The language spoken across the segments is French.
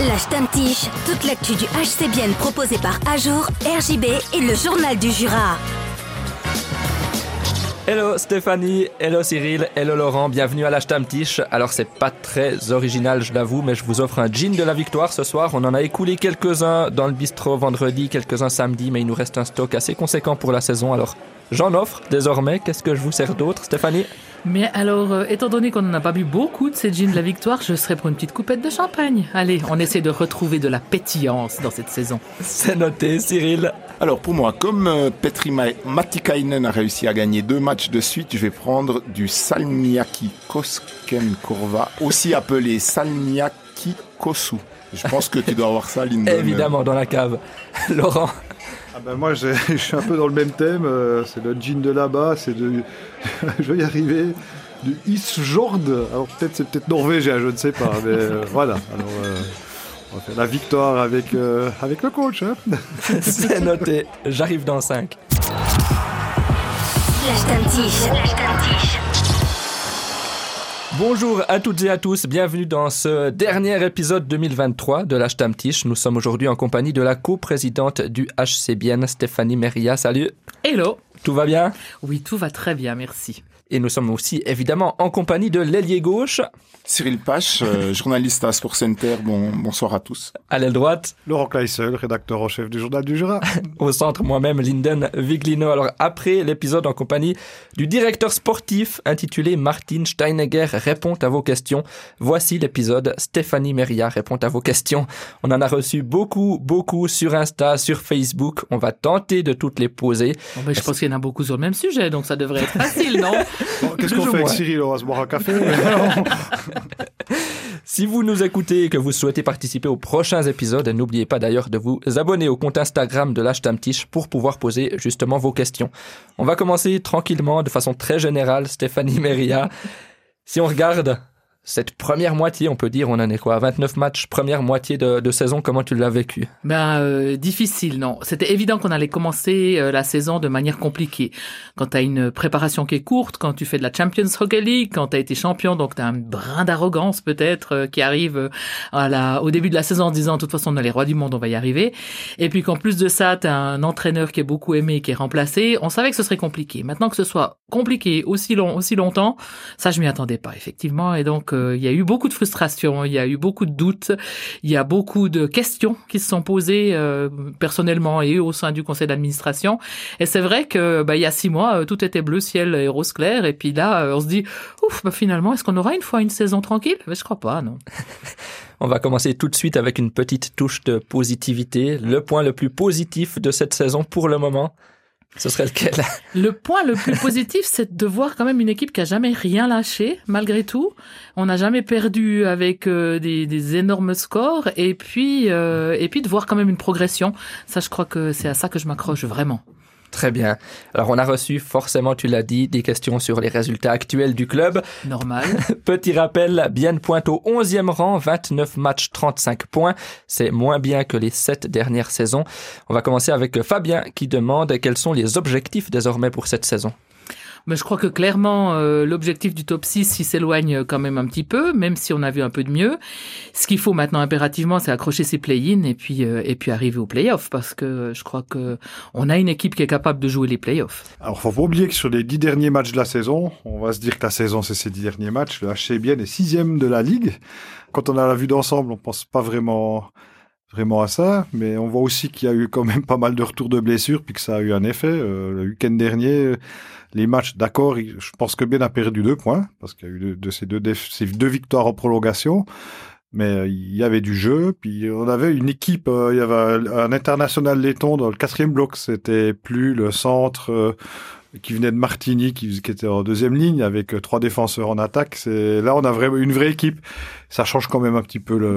La Stammtisch, toute l'actu du HC Bienne proposée par Ajour, RJB et le Journal du Jura. Hello Stéphanie, hello Cyril, hello Laurent, bienvenue à la Stammtisch. Alors c'est pas très original je l'avoue, mais je vous offre un gin de la victoire ce soir. On en a écoulé quelques-uns dans le bistrot vendredi, quelques-uns samedi, mais il nous reste un stock assez conséquent pour la saison. Alors j'en offre désormais. Qu'est-ce que je vous sers d'autre, Stéphanie? Mais alors, étant donné qu'on n'en a pas bu beaucoup de ces gins de la victoire, je serais pour une petite coupette de champagne. Allez, on essaie de retrouver de la pétillance dans cette saison. C'est noté, Cyril. Alors pour moi, comme Petri Matikainen a réussi à gagner 2 matchs de suite, je vais prendre du Salmiakki Koskenkorva, aussi appelé Salmiakki Kosu. Je pense que tu dois avoir ça, Lyndon. Évidemment, dans la cave. Laurent? Moi, je suis un peu dans le même thème. C'est le gin de là-bas. Je vais y arriver. Du Isjord. Alors c'est peut-être norvégien, je ne sais pas. Mais voilà. Alors, on va faire la victoire avec le coach. Hein. C'est noté. J'arrive dans 5. La Stammtisch. Bonjour à toutes et à tous, bienvenue dans ce dernier épisode 2023 de la Stammtisch. Nous sommes aujourd'hui en compagnie de la coprésidente du HC Bienne, Stéphanie Meria. Salut. Hello. Tout va bien? Oui, tout va très bien, merci. Et nous sommes aussi évidemment en compagnie de l'ailier gauche. Cyril Pache, journaliste à Sport Center. Bonsoir à tous. À l'aile droite. Laurent Kleissel, rédacteur en chef du Journal du Jura. Au centre, moi-même, Lyndon Viglino. Alors, après l'épisode en compagnie du directeur sportif intitulé Martin Steinegger répond à vos questions, voici l'épisode Stéphanie Meria répond à vos questions. On en a reçu beaucoup sur Insta, sur Facebook. On va tenter de toutes les poser. Bon, je pense qu'il y en a beaucoup sur le même sujet, donc ça devrait être facile, non? Bon, qu'est-ce qu'on fait avec Cyril? On va se boire un café. Si vous nous écoutez et que vous souhaitez participer aux prochains épisodes, n'oubliez pas d'ailleurs de vous abonner au compte Instagram de la Stammtisch pour pouvoir poser justement vos questions. On va commencer tranquillement, de façon très générale, Stéphanie Meria. Si on regarde cette première moitié, on peut dire, on en est quoi, à 29 matchs, première moitié de saison, comment tu l'as vécu? Difficile, non. C'était évident qu'on allait commencer la saison de manière compliquée. Quand t'as une préparation qui est courte, quand tu fais de la Champions Hockey League, quand t'as été champion, donc t'as un brin d'arrogance peut-être qui arrive au début de la saison en disant, de toute façon, on est les rois du monde, on va y arriver. Et puis qu'en plus de ça, t'as un entraîneur qui est beaucoup aimé, qui est remplacé. On savait que ce serait compliqué. Maintenant que ce soit compliqué aussi longtemps, ça je m'y attendais pas, effectivement. Et donc, il y a eu beaucoup de frustration, il y a eu beaucoup de doutes, il y a beaucoup de questions qui se sont posées personnellement et au sein du conseil d'administration. Et c'est vrai que il y a 6 mois, tout était bleu ciel et rose clair. Et puis là, on se dit, finalement, est-ce qu'on aura une season tranquille? Je crois pas, non. On va commencer tout de suite avec une petite touche de positivité. Le point le plus positif de cette saison pour le moment, ce serait lequel? Le point le plus positif, c'est de voir quand même une équipe qui a jamais rien lâché, malgré tout. On n'a jamais perdu avec des énormes scores. Et puis de voir quand même une progression. Ça, je crois que c'est à ça que je m'accroche vraiment. Très bien. Alors, on a reçu, forcément, tu l'as dit, des questions sur les résultats actuels du club. Normal. Petit rappel, Bienne pointe au 11e rang, 29 matchs, 35 points. C'est moins bien que les 7 dernières saisons. On va commencer avec Fabien qui demande quels sont les objectifs désormais pour cette saison. Mais je crois que clairement, l'objectif du top 6, il s'éloigne quand même un petit peu, même si on a vu un peu de mieux. Ce qu'il faut maintenant impérativement, c'est accrocher ses play-in et puis arriver aux play-offs, parce que je crois que on a une équipe qui est capable de jouer les play-offs. Alors, faut pas oublier que sur les 10 derniers matchs de la saison, on va se dire que la saison, c'est ces 10 derniers matchs. Le HC Bienne est 6e de la Ligue. Quand on a la vue d'ensemble, on pense pas vraiment à ça, mais on voit aussi qu'il y a eu quand même pas mal de retours de blessures, puis que ça a eu un effet. Le week-end dernier, les matchs, d'accord, je pense que Bienne a perdu 2 points, parce qu'il y a eu ces deux victoires en prolongation, mais il y avait du jeu, puis on avait une équipe, il y avait un international letton dans le 4e bloc, c'était plus le centre qui venait de Martigny, qui était en 2e ligne, avec 3 défenseurs en attaque. Là, on a vraiment une vraie équipe. Ça change quand même un petit peu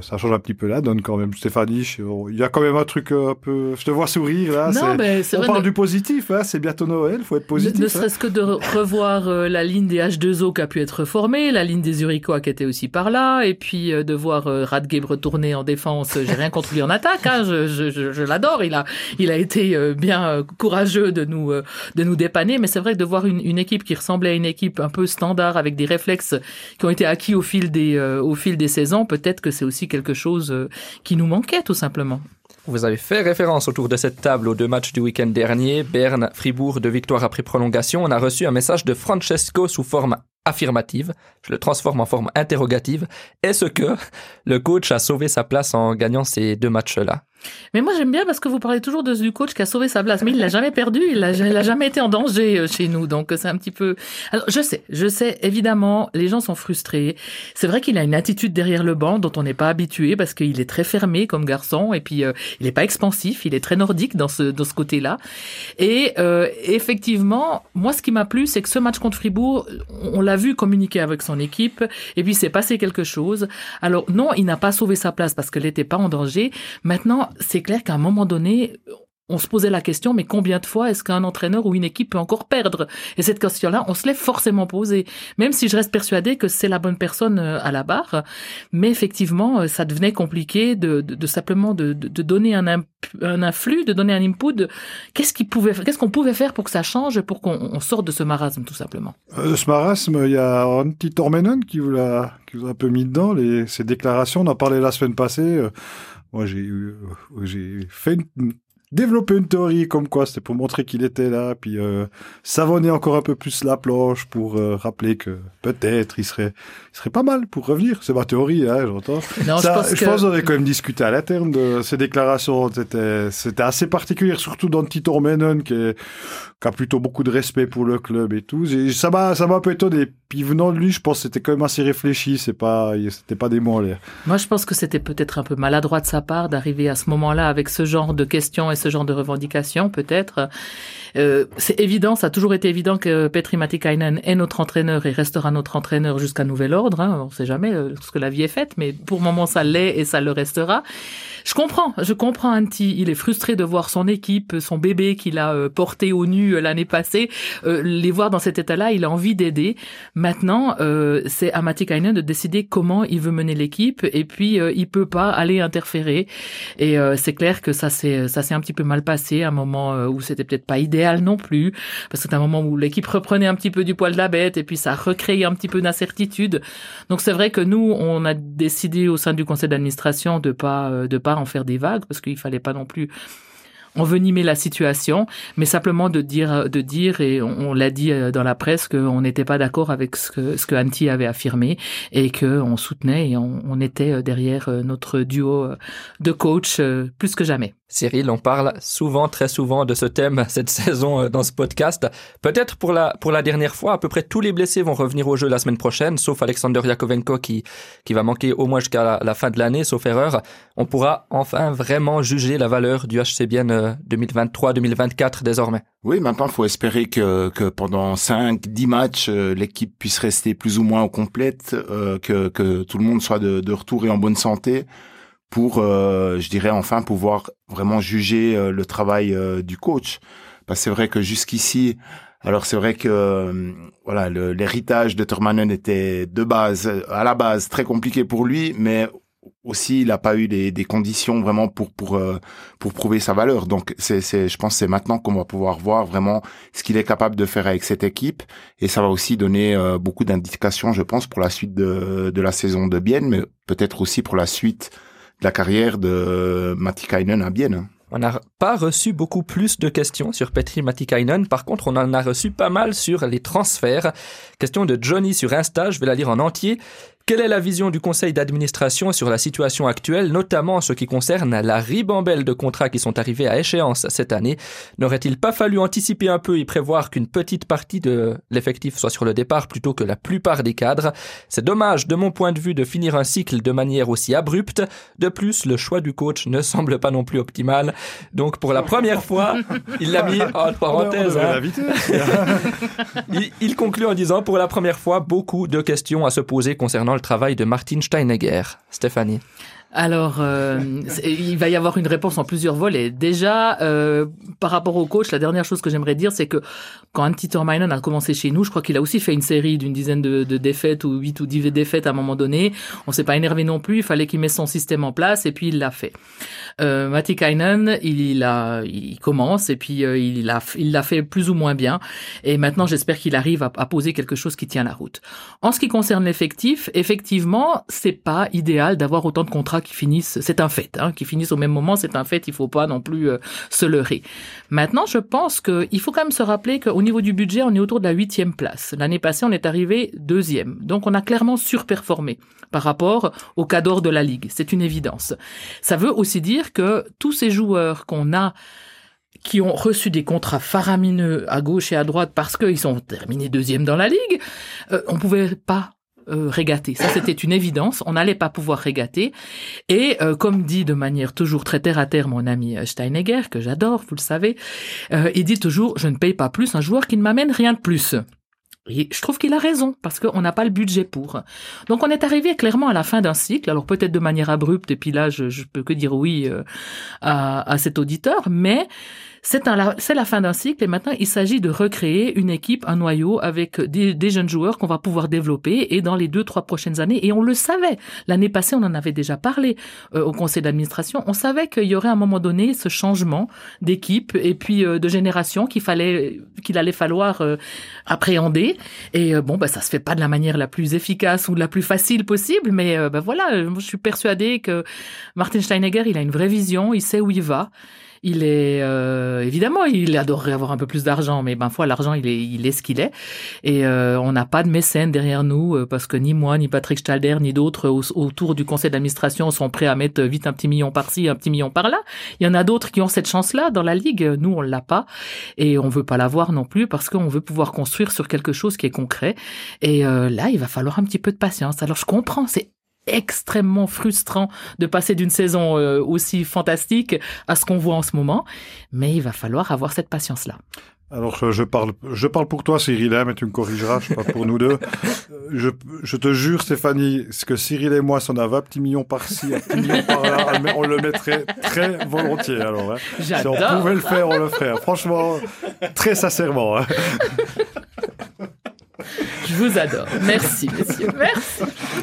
la donne quand même. Stéphanie, il y a quand même un truc un peu, je te vois sourire, là. Non, on parle du positif, hein. C'est bientôt Noël, faut être positif. Ne serait-ce que de revoir la ligne des H2O qui a pu être formée, la ligne des Zurichois qui était aussi par là, et puis de voir Radgeb retourner en défense. J'ai rien contre lui en attaque, hein. Je l'adore. Il a été bien courageux de nous dépanner, mais c'est vrai que de voir une équipe qui ressemblait à une équipe un peu standard avec des réflexes qui ont été acquis au fil au fil des saisons, peut-être que c'est aussi quelque chose qui nous manquait tout simplement. Vous avez fait référence autour de cette table aux 2 matchs du week-end dernier, Berne, Fribourg, 2 victoires après prolongation. On a reçu un message de Francesco sous forme affirmative. Je le transforme en forme interrogative. Est-ce que le coach a sauvé sa place en gagnant ces 2 matchs-là? Mais moi j'aime bien parce que vous parlez toujours du coach qui a sauvé sa place, mais il l'a jamais perdu, il a jamais été en danger chez nous, donc c'est un petit peu. Alors je sais, évidemment, les gens sont frustrés. C'est vrai qu'il a une attitude derrière le banc dont on n'est pas habitué parce qu'il est très fermé comme garçon et puis il est pas expansif, il est très nordique dans ce côté-là. Et effectivement, moi ce qui m'a plu, c'est que ce match contre Fribourg, on l'a vu communiquer avec son équipe et puis c'est passé quelque chose. Alors non, il n'a pas sauvé sa place parce qu'elle n'était pas en danger. Maintenant, c'est clair qu'à un moment donné, on se posait la question, mais combien de fois est-ce qu'un entraîneur ou une équipe peut encore perdre? Et cette question-là, on se l'est forcément posée. Même si je reste persuadée que c'est la bonne personne à la barre. Mais effectivement, ça devenait compliqué de simplement de donner un influx, de donner un input. Qu'est-ce qu'on pouvait faire pour que ça change, pour qu'on sorte de ce marasme, tout simplement? Ce marasme, il y a Antti Tormenon qui vous a un peu mis dedans, ces déclarations. On en parlait la semaine passée. Moi, j'ai développé une théorie comme quoi c'était pour montrer qu'il était là, puis savonner encore un peu plus la planche pour rappeler que peut-être il serait pas mal pour revenir. C'est ma théorie, hein, j'entends. Non, je pense qu'on aurait quand même discuté à l'interne de ces déclarations. C'était assez particulier, surtout d'Antti Tormenon qui a plutôt beaucoup de respect pour le club et tout. Ça m'a un peu étonné. Puis venant de lui, je pense que c'était quand même assez réfléchi. C'était pas des mots en l'air. Moi, je pense que c'était peut-être un peu maladroit de sa part d'arriver à ce moment-là avec ce genre de questions et ce genre de revendications, peut-être. C'est évident, ça a toujours été évident que Petri Matikainen est notre entraîneur et restera notre entraîneur jusqu'à nouvel ordre. Hein. On ne sait jamais ce que la vie est faite, mais pour le moment, ça l'est et ça le restera. Je comprends Antti. Il est frustré de voir son équipe, son bébé qu'il a porté au nu l'année passée, les voir dans cet état-là. Il a envie d'aider. Maintenant, c'est à Matikainen de décider comment il veut mener l'équipe et puis il peut pas aller interférer. Et c'est clair que ça s'est un petit peu mal passé, un moment où c'était peut-être pas idéal non plus, parce que c'est un moment où l'équipe reprenait un petit peu du poil de la bête et puis ça a recréé un petit peu d'incertitude. Donc c'est vrai que nous, on a décidé au sein du conseil d'administration de pas en faire des vagues parce qu'il fallait pas non plus envenimer la situation, mais simplement de dire et on l'a dit dans la presse qu'on n'était pas d'accord avec ce que Antti avait affirmé et que on soutenait et on était derrière notre duo de coach plus que jamais. Cyril, on parle souvent, très souvent de ce thème cette saison dans ce podcast. Peut-être pour la dernière fois, à peu près tous les blessés vont revenir au jeu la semaine prochaine, sauf Alexander Yakovenko qui va manquer au moins jusqu'à la fin de l'année, sauf erreur. On pourra enfin vraiment juger la valeur du HC Bienne 2023-2024 désormais. Oui, maintenant, il faut espérer que pendant 5-10 matchs, l'équipe puisse rester plus ou moins au complète, que tout le monde soit de retour et en bonne santé pour, je dirais, enfin pouvoir vraiment juger le travail du coach. Parce que c'est vrai que jusqu'ici, alors c'est vrai que voilà, l'héritage de Tormanen était à la base très compliqué pour lui, mais aussi il n'a pas eu des conditions vraiment pour prouver sa valeur. Donc je pense que c'est maintenant qu'on va pouvoir voir vraiment ce qu'il est capable de faire avec cette équipe, et ça va aussi donner beaucoup d'indications, je pense, pour la suite de la saison de Bienne, mais peut-être aussi pour la suite de la carrière de Matikainen à Bienne. On n'a pas reçu beaucoup plus de questions sur Petri Matikainen. Par contre, on en a reçu pas mal sur les transferts. Question de Johnny sur Insta, je vais la lire en entier. Quelle est la vision du conseil d'administration sur la situation actuelle, notamment en ce qui concerne la ribambelle de contrats qui sont arrivés à échéance cette année? N'aurait-il pas fallu anticiper un peu et prévoir qu'une petite partie de l'effectif soit sur le départ plutôt que la plupart des cadres? C'est dommage, de mon point de vue, de finir un cycle de manière aussi abrupte. De plus, le choix du coach ne semble pas non plus optimal. Donc, pour la première fois, il l'a mis en parenthèse. Il conclut en disant, pour la première fois, beaucoup de questions à se poser concernant le travail de Martin Steinegger. Stéphanie. Alors, il va y avoir une réponse en plusieurs volets. Déjà, par rapport au coach, la dernière chose que j'aimerais dire, c'est que quand Antti Tuominen a commencé chez nous, je crois qu'il a aussi fait une série d'une dizaine de défaites ou 8 ou 10 défaites à un moment donné. On s'est pas énervé non plus, il fallait qu'il mette son système en place et puis il l'a fait. Matikainen, il commence et puis il l'a fait plus ou moins bien. Et maintenant, j'espère qu'il arrive à poser quelque chose qui tient la route. En ce qui concerne l'effectif, effectivement, c'est pas idéal d'avoir autant de contrats qui finissent, c'est un fait, qui finissent au même moment, c'est un fait, il faut pas non plus se leurrer. Maintenant, je pense qu'il faut quand même se rappeler qu'au niveau du budget, on est autour de la 8e place. L'année passée, on est arrivé 2e. Donc, on a clairement surperformé par rapport au cadre de la Ligue. C'est une évidence. Ça veut aussi dire que tous ces joueurs qu'on a qui ont reçu des contrats faramineux à gauche et à droite parce qu'ils sont terminés 2e dans la Ligue, on pouvait pas régater. Ça, c'était une évidence. On n'allait pas pouvoir régater. Et comme dit de manière toujours très terre à terre mon ami Steinegger, que j'adore, vous le savez, il dit toujours « Je ne paye pas plus un joueur qui ne m'amène rien de plus ». Et je trouve qu'il a raison, parce qu'on n'a pas le budget pour. Donc on est arrivé clairement à la fin d'un cycle, alors peut-être de manière abrupte, et puis là je peux que dire oui à cet auditeur, mais c'est la fin d'un cycle, et maintenant il s'agit de recréer une équipe, un noyau, avec des jeunes joueurs qu'on va pouvoir développer, et dans les 2-3 prochaines années, et on le savait, l'annait passée on en avait déjà parlé au conseil d'administration, on savait qu'il y aurait à un moment donné ce changement d'équipe, et puis de génération qu'il allait falloir appréhender. Et ça se fait pas de la manière la plus efficace ou la plus facile possible, mais voilà, je suis persuadée que Martin Steinegger, il a une vraie vision, il sait où il va. Il est évidemment, il adorerait avoir un peu plus d'argent, mais l'argent il est ce qu'il est. Et on n'a pas de mécène derrière nous parce que ni moi, ni Patrick Stalder, ni d'autres autour du conseil d'administration sont prêts à mettre vite un petit million par-ci, un petit million par-là. Il y en a d'autres qui ont cette chance-là dans la ligue. Nous, on l'a pas et on veut pas l'avoir non plus parce qu'on veut pouvoir construire sur quelque chose qui est concret. Et là, il va falloir un petit peu de patience. Alors, je comprends, c'est extrêmement frustrant de passer d'une saison aussi fantastique à ce qu'on voit en ce moment, mais il va falloir avoir cette patience-là. Alors, je parle pour toi, Cyril, mais tu me corrigeras, je parle pour nous deux. Je te jure, Stéphanie, ce que Cyril et moi, si on avait un petit million par-ci, un petit million par-là, on le mettrait très volontiers, alors. J'adore. Si on pouvait le faire, on le ferait. Franchement, très sincèrement. Je vous adore. Merci, messieurs. Merci.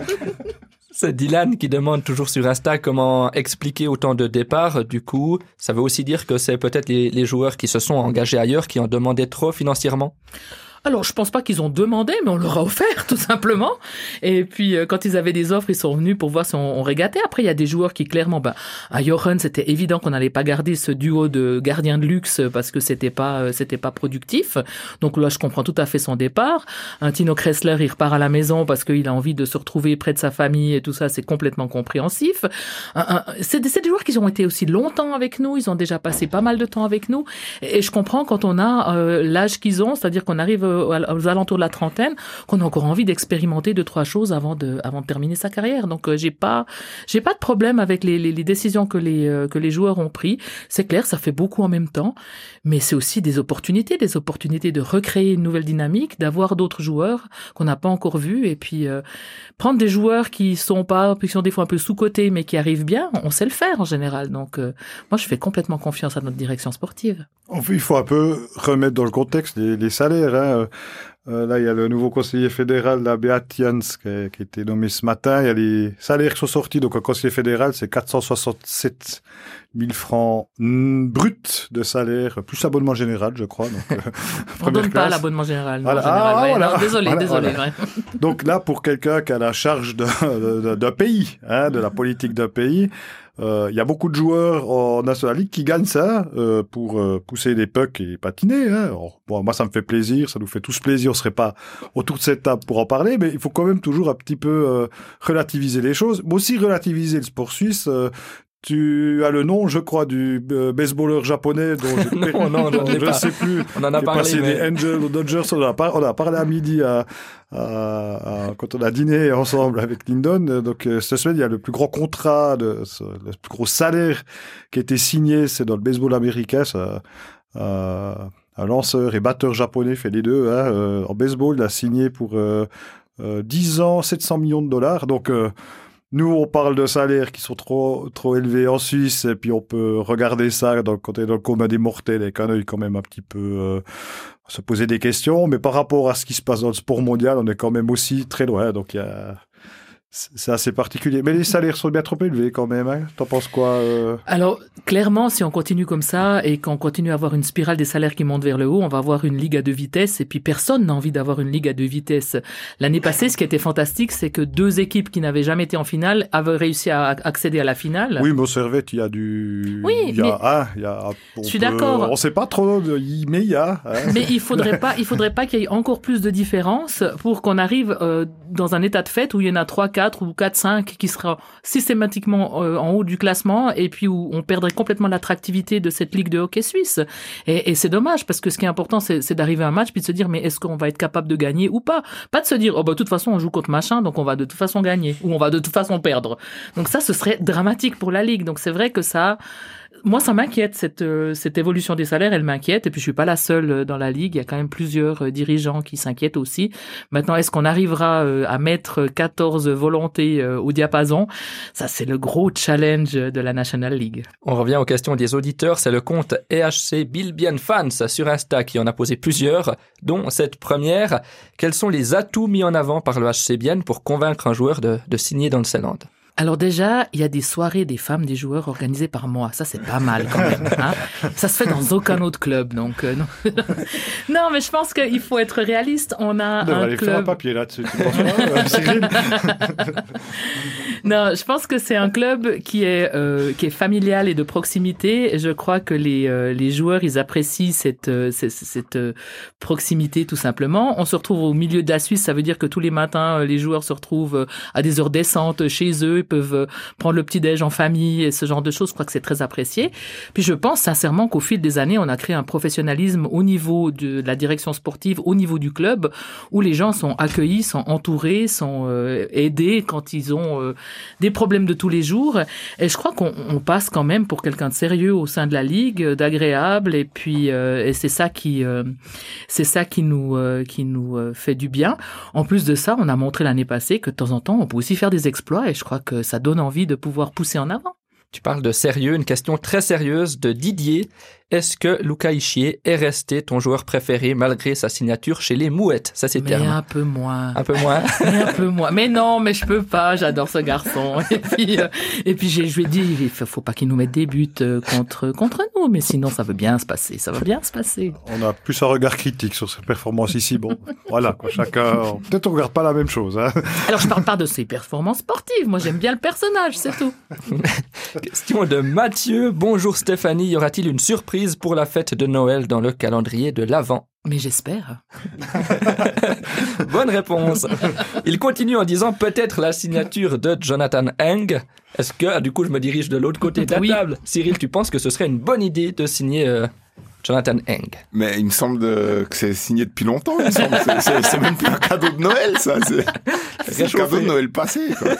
C'est Dylan qui demande toujours sur Insta comment expliquer autant de départs. Du coup, ça veut aussi dire que c'est peut-être les joueurs qui se sont engagés ailleurs qui en demandaient trop financièrement. Alors, je pense pas qu'ils ont demandé, mais on leur a offert, tout simplement. Et puis, quand ils avaient des offres, ils sont venus pour voir si on régatait. Après, il y a des joueurs qui, clairement, à Jochen, c'était évident qu'on n'allait pas garder ce duo de gardiens de luxe parce que c'était pas productif. Donc là, je comprends tout à fait son départ. Un Tino Kressler, il repart à la maison parce qu'il a envie de se retrouver près de sa famille et tout ça, c'est complètement compréhensif. C'est des joueurs qui ont été aussi longtemps avec nous. Ils ont déjà passé pas mal de temps avec nous. Et je comprends quand on a l'âge qu'ils ont, c'est-à-dire qu'on arrive aux alentours de la trentaine, qu'on a encore envie d'expérimenter 2-3 choses avant de terminer sa carrière. Donc j'ai pas de problème avec les décisions que les joueurs ont pris. C'est clair, ça fait beaucoup en même temps, mais c'est aussi des opportunités de recréer une nouvelle dynamique, d'avoir d'autres joueurs qu'on n'a pas encore vus, et puis prendre des joueurs qui sont des fois un peu sous-cotés, mais qui arrivent bien, on sait le faire en général. Donc moi je fais complètement confiance à notre direction sportive. Il faut un peu remettre dans le contexte les salaires. Là, il y a le nouveau conseiller fédéral, la Beat Jans, qui a été nommé ce matin. Il y a les salaires qui sont sortis. Donc, un conseiller fédéral, c'est 467 000 francs bruts de salaire, plus abonnement général, je crois. Donc, on ne donne pas l'abonnement général. Voilà. Non, désolé. Voilà. Donc là, pour quelqu'un qui a la charge d'un pays, de la politique d'un pays, il y a beaucoup de joueurs en National League qui gagnent ça pour pousser des pucks et patiner. Alors, moi, ça me fait plaisir, ça nous fait tous plaisir. On serait pas autour de cette table pour en parler, mais il faut quand même toujours un petit peu relativiser les choses. Mais aussi relativiser le sport suisse. Tu as le nom, je crois, du baseballeur japonais dont je ne sais plus. On en a parlé. Passé des Angels aux Dodgers. On en a parlé à midi quand on a dîné ensemble avec Lyndon. Donc, cette semaine, il y a le plus grand contrat, le plus gros salaire qui a été signé, c'est dans le baseball américain. Un lanceur et batteur japonais fait les deux. En baseball, il a signé pour 10 ans, $700 millions. Donc, Nous, on parle de salaires qui sont trop élevés en Suisse, et puis on peut regarder ça quand on est dans le commun des mortels avec un œil quand même un petit peu se poser des questions. Mais par rapport à ce qui se passe dans le sport mondial, on est quand même aussi très loin. Donc c'est assez particulier. Mais les salaires sont bien trop élevés quand même. Hein. T'en penses quoi Alors, clairement, si on continue comme ça et qu'on continue à avoir une spirale des salaires qui monte vers le haut, on va avoir une ligue à 2 vitesses. Et puis, personne n'a envie d'avoir une ligue à 2 vitesses. L'année passée, ce qui était fantastique, c'est que 2 équipes qui n'avaient jamais été en finale avaient réussi à accéder à la finale. Oui, mais au Servette, il y a du... Oui, je suis d'accord. On sait pas trop, mais il y a. Hein. Mais il faudrait pas qu'il y ait encore plus de différence pour qu'on arrive dans un état de fait où il y en a 3-4 ou 4-5 qui sera systématiquement en haut du classement et puis où on perdrait complètement l'attractivité de cette ligue de hockey suisse. Et c'est dommage parce que ce qui est important, c'est d'arriver à un match puis de se dire mais est-ce qu'on va être capable de gagner ou pas? Pas de se dire de toute façon on joue contre machin donc on va de toute façon gagner ou on va de toute façon perdre. Donc ça, ce serait dramatique pour la ligue. Donc c'est vrai que ça... Moi, ça m'inquiète, cette évolution des salaires, elle m'inquiète. Et puis, je suis pas la seule dans la ligue. Il y a quand même plusieurs dirigeants qui s'inquiètent aussi. Maintenant, est-ce qu'on arrivera à mettre 14 volontés au diapason? Ça, c'est le gros challenge de la National League. On revient aux questions des auditeurs. C'est le compte EHC Bilbian Fans sur Insta qui en a posé plusieurs, dont cette première. Quels sont les atouts mis en avant par le HC Bienne pour convaincre un joueur de signer dans le Seeland? Alors déjà, il y a des soirées des femmes des joueurs organisées par moi. Ça, c'est pas mal quand même. Hein. Ça se fait dans aucun autre club. Donc non. Non, mais je pense qu'il faut être réaliste. On a un club... faire un papier là-dessus. Tu penses pas, Cyril? Non, je pense que c'est un club qui est familial et de proximité. Et je crois que les joueurs, ils apprécient cette proximité tout simplement. On se retrouve au milieu de la Suisse. Ça veut dire que tous les matins, les joueurs se retrouvent à des heures décentes chez eux. Ils peuvent prendre le petit-déj en famille et ce genre de choses. Je crois que c'est très apprécié. Puis je pense sincèrement qu'au fil des années, on a créé un professionnalisme au niveau de la direction sportive, au niveau du club, où les gens sont accueillis, sont entourés, sont aidés quand ils ont des problèmes de tous les jours. Et je crois qu'on passe quand même pour quelqu'un de sérieux au sein de la ligue, d'agréable. Et puis et c'est ça qui nous fait du bien. En plus de ça, on a montré l'année passée que de temps en temps, on peut aussi faire des exploits. Et je crois que ça donne envie de pouvoir pousser en avant. Tu parles de sérieux, une question très sérieuse de Didier. Est-ce que Luca Ischier est resté ton joueur préféré malgré sa signature chez les Mouettes? Ça, c'est terme. Mais un peu moins. Un peu moins? Mais un peu moins. Mais non, mais je peux pas. J'adore ce garçon. Et puis je lui ai dit, il faut pas qu'il nous mette des buts contre nous. Mais sinon, ça va bien se passer. Ça va bien se passer. On a plus un regard critique sur ses performances ici. Bon, voilà, quoi. Chacun. Peut-être on regarde pas la même chose, hein. Alors, je parle pas de ses performances sportives. Moi, j'aime bien le personnage, c'est tout. Question de Mathieu. Bonjour Stéphanie. Y aura-t-il une surprise pour la fête de Noël dans le calendrier de l'Avent? Mais j'espère. Bonne réponse. Il continue en disant peut-être la signature de Jonathan Eng. Est-ce que, du coup, je me dirige de l'autre côté de la table. Cyril, tu penses que ce serait une bonne idée de signer Jonathan Eng? Mais il me semble que c'est signé depuis longtemps. Il me semble. C'est même plus un cadeau de Noël, ça. C'est un cadeau de Noël passé, quoi.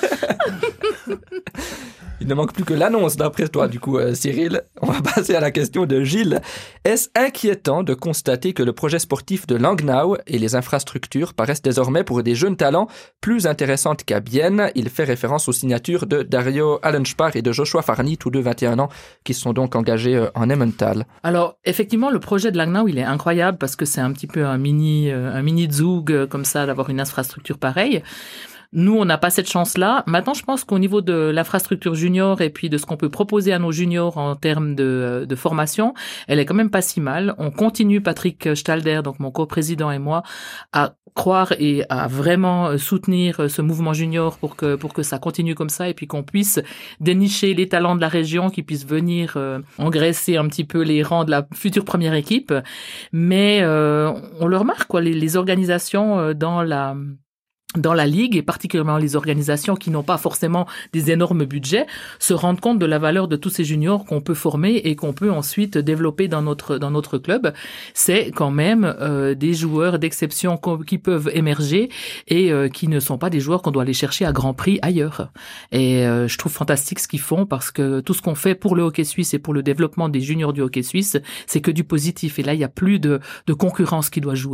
Il ne manque plus que l'annonce d'après toi, du coup, Cyril. On va passer à la question de Gilles. Est-ce inquiétant de constater que le projet sportif de Langnau et les infrastructures paraissent désormais pour des jeunes talents plus intéressantes qu'à Bienne? Il fait référence aux signatures de Dario Allenspar et de Joshua Farny, tous deux 21 ans, qui sont donc engagés en Emmental. Alors, effectivement, le projet de Langnau, il est incroyable parce que c'est un petit peu un mini Zug, comme ça, d'avoir une infrastructure pareille. Nous, on n'a pas cette chance-là. Maintenant, je pense qu'au niveau de l'infrastructure junior et puis de ce qu'on peut proposer à nos juniors en termes de formation, elle est quand même pas si mal. On continue, Patrick Stalder, donc mon coprésident et moi, à croire et à vraiment soutenir ce mouvement junior pour que ça continue comme ça et puis qu'on puisse dénicher les talents de la région qui puissent venir engraisser un petit peu les rangs de la future première équipe. Mais on le remarque, quoi, les organisations dans la ligue, et particulièrement les organisations qui n'ont pas forcément des énormes budgets, se rendent compte de la valeur de tous ces juniors qu'on peut former et qu'on peut ensuite développer dans notre club. C'est quand même des joueurs d'exception qui peuvent émerger et qui ne sont pas des joueurs qu'on doit aller chercher à grand prix ailleurs. Et je trouve fantastique ce qu'ils font parce que tout ce qu'on fait pour le hockey suisse et pour le développement des juniors du hockey suisse, c'est que du positif. Et là, il n'y a plus de concurrence qui doit jouer.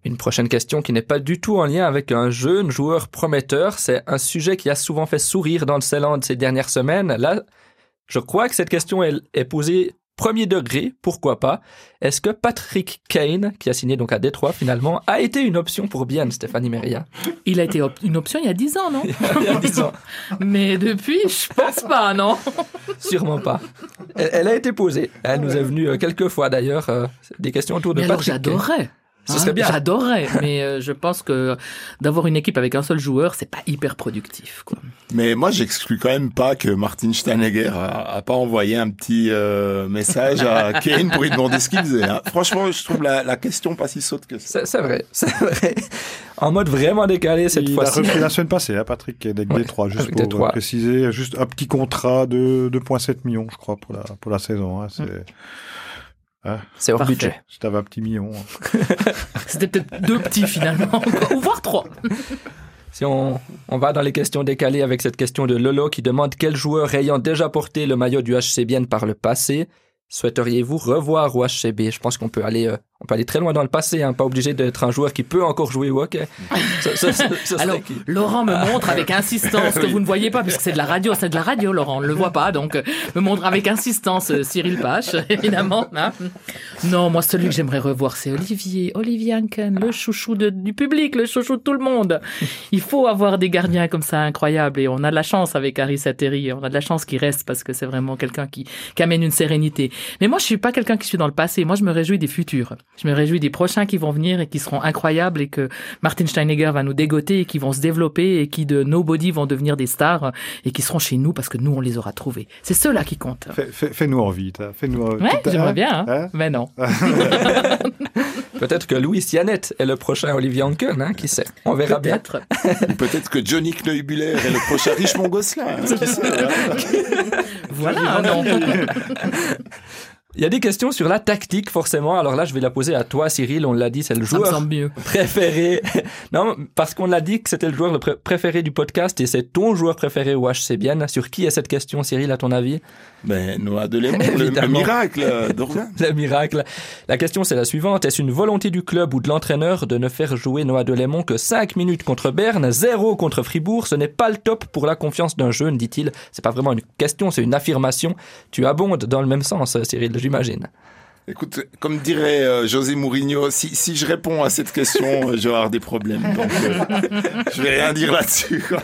Une prochaine question qui n'est pas du tout en lien avec un jeune joueur prometteur. C'est un sujet qui a souvent fait sourire dans le Ceylan ces dernières semaines. Là, je crois que cette question est posée premier degré, pourquoi pas. Est-ce que Patrick Kane, qui a signé donc à Détroit finalement, a été une option pour Bienne, Stéphanie Meria? Il a été une option il y a 10 ans, non? Il y a 10 ans. Mais depuis, je pense pas, non? Sûrement pas. Elle a été posée. Elle nous est venue quelques fois d'ailleurs, des questions autour de Mais Patrick alors, Kane. j'adorerais. Ce serait bien. J'adorerais, mais je pense que d'avoir une équipe avec un seul joueur, c'est pas hyper productif, quoi. Mais moi, j'exclus quand même pas que Martin Steinegger a pas envoyé un petit message à Kane pour lui demander ce qu'il faisait. Hein. Franchement, je trouve la question pas si saute que ça. C'est vrai. En mode vraiment décalé cette fois-ci. Il a repris la semaine passée, hein, Patrick, avec Détroit, juste avec pour Détroit. préciser. Juste un petit contrat de 2,7 millions, je crois, pour la saison. Hein, C'est hors Parfait. budget. Si t'avais un petit million. Hein. C'était peut-être 2 petits finalement, ou voire 3. Si on va dans les questions décalées avec cette question de Lolo qui demande quel joueur ayant déjà porté le maillot du HC Bienne par le passé souhaiteriez-vous revoir au HCB? Je pense qu'on peut aller très loin dans le passé, hein, pas obligé d'être un joueur qui peut encore jouer au hockey. Alors, Laurent me montre avec insistance que vous ne voyez pas, puisque c'est de la radio, Laurent, on ne le voit pas, donc me montre avec insistance Cyril Pache, évidemment. Hein. Non, moi, celui que j'aimerais revoir, c'est Olivier Anken, le chouchou du public, le chouchou de tout le monde. Il faut avoir des gardiens comme ça incroyables, et on a de la chance avec Harry Satteri, on a de la chance qu'il reste, parce que c'est vraiment quelqu'un qui amène une sérénité. Mais moi, je suis pas quelqu'un qui suis dans le passé, moi, je me réjouis des futurs. Je me réjouis des prochains qui vont venir et qui seront incroyables et que Martin Steinegger va nous dégoter et qui vont se développer et qui de nobody vont devenir des stars et qui seront chez nous parce que nous, on les aura trouvés. C'est ceux-là qui comptent. Fais-nous envie. Ouais, j'aimerais bien. Hein. Mais non. Peut-être que Louis Yannette est le prochain Olivier Anken, hein, qui sait. On verra bien. Peut-être que Johnny Kneubuller est le prochain Richemont Gosselin. Hein, voilà, non. Il y a des questions sur la tactique, forcément. Alors là, je vais la poser à toi, Cyril. On l'a dit, c'est le joueur préféré. Non, parce qu'on l'a dit que c'était le joueur préféré du podcast et c'est ton joueur préféré au HC Bienne. Sur qui est cette question, Cyril, à ton avis? Noah Delémont, le miracle d'Orléans. Le miracle. La question, c'est la suivante. Est-ce une volonté du club ou de l'entraîneur de ne faire jouer Noah Delémont que 5 minutes contre Berne, 0 contre Fribourg? Ce n'est pas le top pour la confiance d'un jeune, dit-il. C'est pas vraiment une question, c'est une affirmation. Tu abondes dans le même sens, Cyril, j'imagine. Écoute, comme dirait José Mourinho, si je réponds à cette question, je vais avoir des problèmes. Donc, je vais rien dire là-dessus, quoi.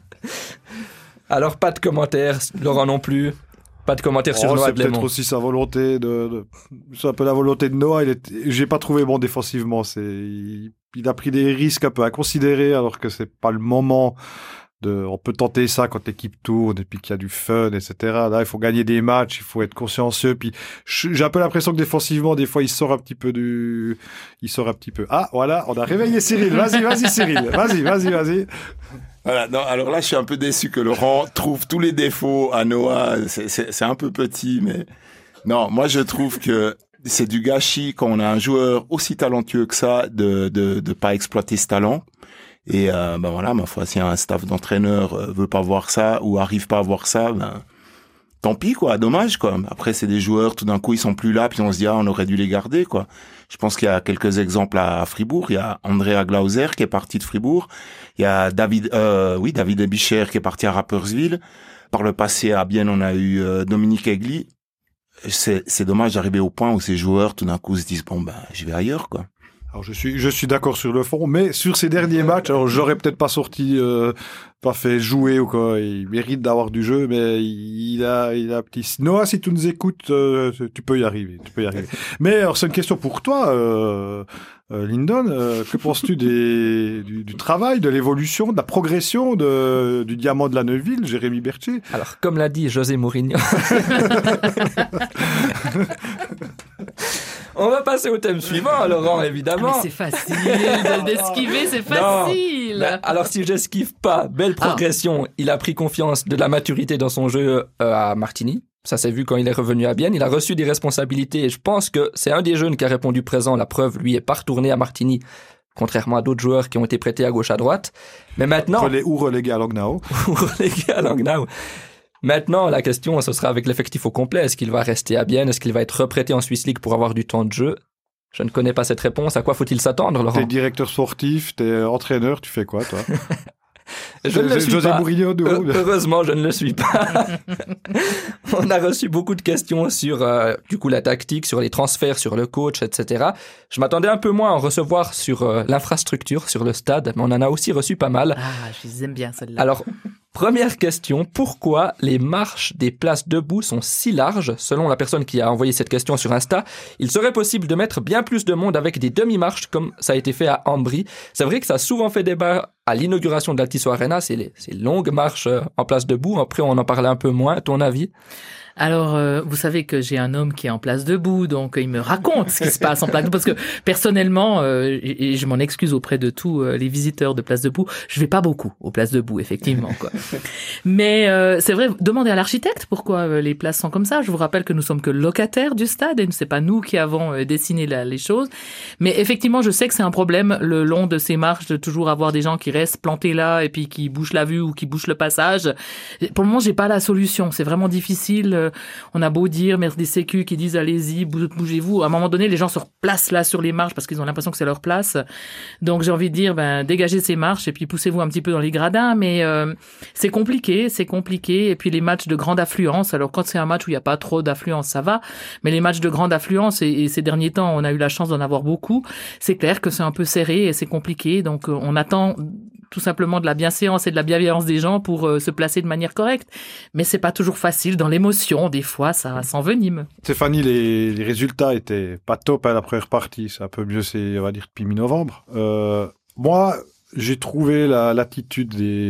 Alors, pas de commentaires, Laurent non plus. Pas de commentaires sur Noah Delémont. C'est peut-être aussi sa volonté c'est un peu la volonté de Noah. J'ai pas trouvé bon défensivement. Il a pris des risques un peu inconsidérés alors que c'est pas le moment. On peut tenter ça quand l'équipe tourne et puis qu'il y a du fun, etc. Là, il faut gagner des matchs, il faut être consciencieux. Puis j'ai un peu l'impression que défensivement, des fois, il sort un petit peu. Ah, voilà, on a réveillé Cyril. Vas-y, Cyril. Vas-y. Voilà, non, alors là, je suis un peu déçu que Laurent trouve tous les défauts à Noah. C'est un peu petit, mais non, moi, je trouve que c'est du gâchis quand on a un joueur aussi talentueux que ça de pas exploiter ce talent. Et voilà, ma foi, si un staff d'entraîneur veut pas voir ça ou arrive pas à voir ça, tant pis, quoi, dommage, quoi. Après, c'est des joueurs, tout d'un coup, ils sont plus là, puis on se dit, on aurait dû les garder, quoi. Je pense qu'il y a quelques exemples à Fribourg. Il y a Andrea Glauser qui est parti de Fribourg. Il y a David Ebicher qui est parti à Rapperswil. Par le passé, à Bienne, on a eu Dominique Egli. C'est dommage d'arriver au point où ces joueurs, tout d'un coup, se disent, je vais ailleurs, quoi. Alors je suis d'accord sur le fond, mais sur ces derniers matchs, alors j'aurais peut-être pas pas fait jouer ou quoi. Il mérite d'avoir du jeu, mais il a petit. Noah, si tu nous écoutes, tu peux y arriver. Mais alors c'est une question pour toi, Lyndon. Que penses-tu du travail, de l'évolution, de la progression du diamant de la Neuville, Jérémy Berthier? Alors comme l'a dit José Mourinho. On va passer au thème suivant, Laurent, évidemment. Mais c'est facile d'esquiver, c'est facile. Non, alors si j'esquive pas, belle progression. Il a pris confiance, de la maturité dans son jeu à Martigny. Ça s'est vu quand il est revenu à Bienne. Il a reçu des responsabilités et je pense que c'est un des jeunes qui a répondu présent. La preuve, lui, est pas retourné à Martigny, contrairement à d'autres joueurs qui ont été prêtés à gauche à droite. Mais maintenant... relégué à Langnau. Maintenant, la question, ce sera avec l'effectif au complet. Est-ce qu'il va rester à Bienne? Est-ce qu'il va être reprêté en Swiss League pour avoir du temps de jeu? Je ne connais pas cette réponse. À quoi faut-il s'attendre, Laurent? T'es directeur sportif, t'es entraîneur, tu fais quoi, toi? Je ne le suis José pas. Mourinho, Heureusement, je ne le suis pas. On a reçu beaucoup de questions sur du coup la tactique, sur les transferts, sur le coach, etc. Je m'attendais un peu moins à en recevoir sur l'infrastructure, sur le stade, mais on en a aussi reçu pas mal. Ah, je les aime bien celle-là. Alors, première question, pourquoi les marches des places debout sont si larges? Selon la personne qui a envoyé cette question sur Insta, il serait possible de mettre bien plus de monde avec des demi-marches comme ça a été fait à Ambry. C'est vrai que ça a souvent fait débat à l'inauguration de la Tissot Arena, ces longues marches en place debout. Après, on en parlait un peu moins. À ton avis? Alors, vous savez que j'ai un homme qui est en place debout, donc il me raconte ce qui se passe en place debout, parce que personnellement, et je m'en excuse auprès de tous les visiteurs de place debout, je vais pas beaucoup aux places debout, effectivement, quoi. Mais c'est vrai, demandez à l'architecte pourquoi les places sont comme ça. Je vous rappelle que nous sommes que locataires du stade et c'est pas nous qui avons dessiné les choses. Mais effectivement, je sais que c'est un problème le long de ces marches de toujours avoir des gens qui restent plantés là et puis qui bouchent la vue ou qui bouchent le passage. Pour le moment, j'ai pas la solution. C'est vraiment difficile. On a beau dire, mais des sécu qui disent allez-y, bougez-vous. À un moment donné, les gens se replacent là sur les marches parce qu'ils ont l'impression que c'est leur place. Donc j'ai envie de dire, dégagez ces marches et puis poussez-vous un petit peu dans les gradins. Mais c'est compliqué. Et puis les matchs de grande affluence. Alors quand c'est un match où il n'y a pas trop d'affluence, ça va. Mais les matchs de grande affluence, et ces derniers temps, on a eu la chance d'en avoir beaucoup. C'est clair que c'est un peu serré et c'est compliqué. Donc on attend tout simplement de la bienséance et de la bienveillance des gens pour se placer de manière correcte. Mais c'est pas toujours facile dans l'émotion. Des fois, ça s'envenime. Stéphanie, les résultats étaient pas top à la première partie. C'est un peu mieux, on va dire, depuis mi-novembre. Moi, j'ai trouvé l'attitude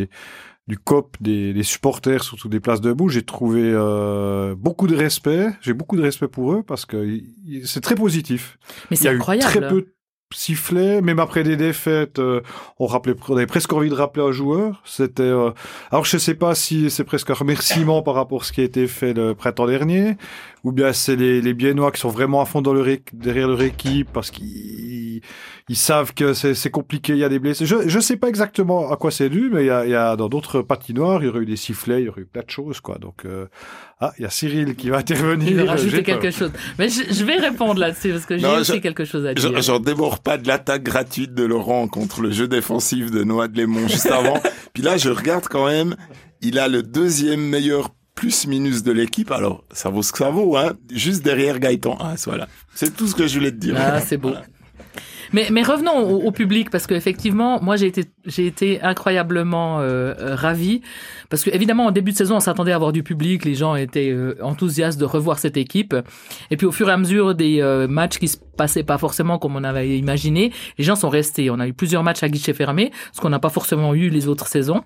du COP, des supporters, surtout des places debout. J'ai trouvé beaucoup de respect. J'ai beaucoup de respect pour eux parce que c'est très positif. Mais c'est incroyable. Il y a eu très peu de sifflets, même après des défaites, on avait presque envie de rappeler un joueur. C'était, alors je sais pas si c'est presque un remerciement par rapport à ce qui a été fait le printemps dernier, ou bien c'est les Biennois qui sont vraiment à fond derrière leur équipe parce qu'ils savent que c'est compliqué, il y a des blessés. Je sais pas exactement à quoi c'est dû, mais il y a dans d'autres patinoires, il y aurait eu des sifflets, il y aurait eu plein de choses, quoi. Donc, il y a Cyril qui va intervenir. Il va rajouter quelque chose. Mais je vais répondre là-dessus parce que j'ai aussi quelque chose à dire. J'en démords pas de l'attaque gratuite de Laurent contre le jeu défensif de Noah de Lémon juste avant. Puis là, je regarde quand même, il a le deuxième meilleur plus-minus de l'équipe. Alors, ça vaut ce que ça vaut, hein. Juste derrière Gaëtan Haas, voilà. C'est tout ce que je voulais te dire. Ah, c'est beau. Voilà. Mais revenons au public parce que effectivement, moi j'ai été incroyablement ravi parce que évidemment en début de saison on s'attendait à avoir du public, les gens étaient enthousiastes de revoir cette équipe et puis au fur et à mesure des matchs qui se passaient pas forcément comme on avait imaginé, les gens sont restés. On a eu plusieurs matchs à guichet fermé, ce qu'on n'a pas forcément eu les autres saisons.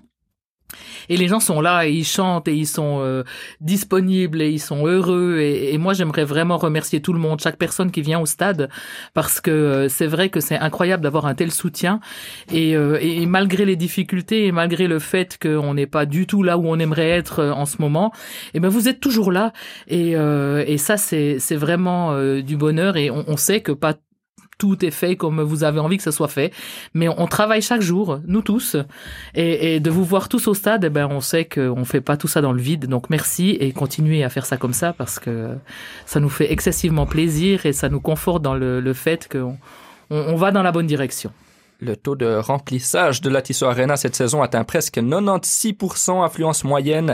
Et les gens sont là et ils chantent et ils sont disponibles et ils sont heureux et moi j'aimerais vraiment remercier tout le monde, chaque personne qui vient au stade parce que c'est vrai que c'est incroyable d'avoir un tel soutien et malgré les difficultés et malgré le fait qu'on n'est pas du tout là où on aimerait être en ce moment, et ben vous êtes toujours là et ça c'est vraiment du bonheur et on sait que pas tout est fait comme vous avez envie que ce soit fait. Mais on travaille chaque jour, nous tous. Et de vous voir tous au stade, on sait qu'on fait pas tout ça dans le vide. Donc merci et continuez à faire ça comme ça parce que ça nous fait excessivement plaisir et ça nous conforte dans le fait qu'on va dans la bonne direction. Le taux de remplissage de la Tissot Arena cette saison atteint presque 96%, affluence moyenne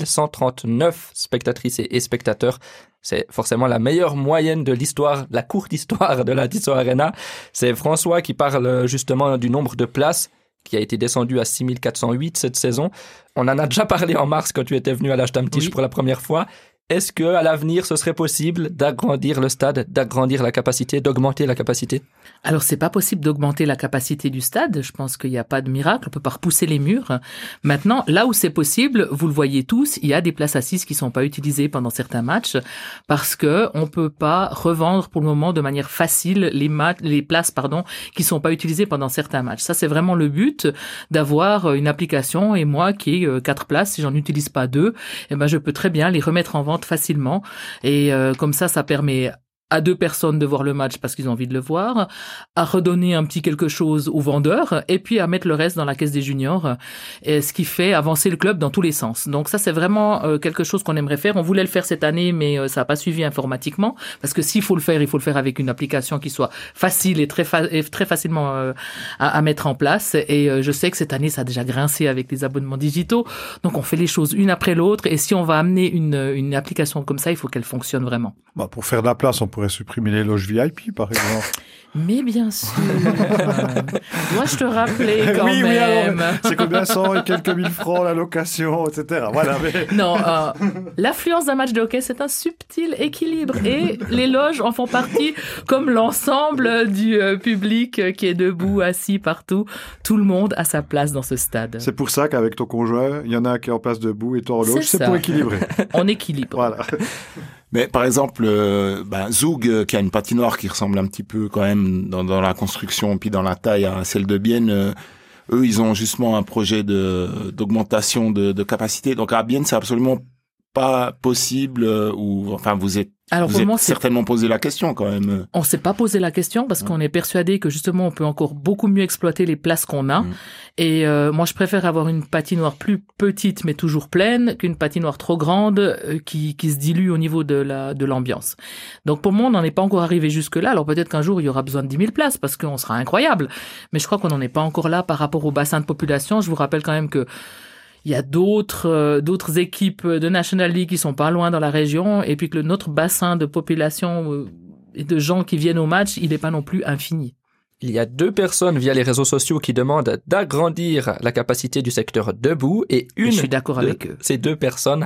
6139 spectatrices et spectateurs. C'est forcément la meilleure moyenne de l'histoire, la courte histoire de la Tissot Arena. C'est François qui parle justement du nombre de places qui a été descendu à 6408 cette saison. On en a déjà parlé en mars quand tu étais venu à la Stammtisch pour la première fois. Est-ce que à l'avenir, ce serait possible d'agrandir le stade, d'agrandir la capacité, d'augmenter la capacité? Alors, c'est pas possible d'augmenter la capacité du stade. Je pense qu'il n'y a pas de miracle. On peut pas repousser les murs. Maintenant, là où c'est possible, vous le voyez tous, il y a des places assises qui sont pas utilisées pendant certains matchs parce que on peut pas revendre pour le moment de manière facile les places, qui sont pas utilisées pendant certains matchs. Ça, c'est vraiment le but d'avoir une application et moi qui ai 4 places, si j'en utilise pas 2, je peux très bien les remettre en vente facilement et comme ça permet à 2 personnes de voir le match parce qu'ils ont envie de le voir, à redonner un petit quelque chose aux vendeurs et puis à mettre le reste dans la caisse des juniors, et ce qui fait avancer le club dans tous les sens. Donc ça, c'est vraiment quelque chose qu'on aimerait faire. On voulait le faire cette année, mais ça n'a pas suivi informatiquement parce que s'il faut le faire, il faut le faire avec une application qui soit facile et très facilement à mettre en place. Et je sais que cette année, ça a déjà grincé avec les abonnements digitaux. Donc on fait les choses une après l'autre et si on va amener une application comme ça, il faut qu'elle fonctionne vraiment. Pour faire de la place, on pourrait supprimer les loges VIP, par exemple. Mais bien sûr. Dois-je te rappeler quand même. Oui, alors, c'est combien 100 et quelques mille francs la location, etc. Voilà. Mais... Non, l'affluence d'un match de hockey, c'est un subtil équilibre et les loges en font partie comme l'ensemble du public qui est debout, assis partout. Tout le monde a sa place dans ce stade. C'est pour ça qu'avec ton conjoint, il y en a un qui est en place debout et toi en loge. C'est pour équilibrer. On équilibre. Voilà. Mais par exemple, Zoug, qui a une patinoire qui ressemble un petit peu quand même dans la construction puis dans la taille à celle de Bienne, eux, ils ont justement un projet d'augmentation de capacité. Donc à Bienne, c'est absolument pas possible ou enfin vous êtes certainement posé la question quand même. On s'est pas posé la question parce qu'on est persuadé que justement on peut encore beaucoup mieux exploiter les places qu'on a. Et moi je préfère avoir une patinoire plus petite mais toujours pleine qu'une patinoire trop grande qui se dilue au niveau de l'ambiance. Donc pour moi on n'en est pas encore arrivé jusque là. Alors peut-être qu'un jour il y aura besoin de 10 000 places parce qu'on sera incroyable. Mais je crois qu'on n'en est pas encore là par rapport au bassin de population. Je vous rappelle quand même que il y a d'autres équipes de National League qui sont pas loin dans la région et puis que notre bassin de population et de gens qui viennent au match, il n'est pas non plus infini. Il y a 2 personnes via les réseaux sociaux qui demandent d'agrandir la capacité du secteur debout et je suis d'accord avec eux. Ces 2 personnes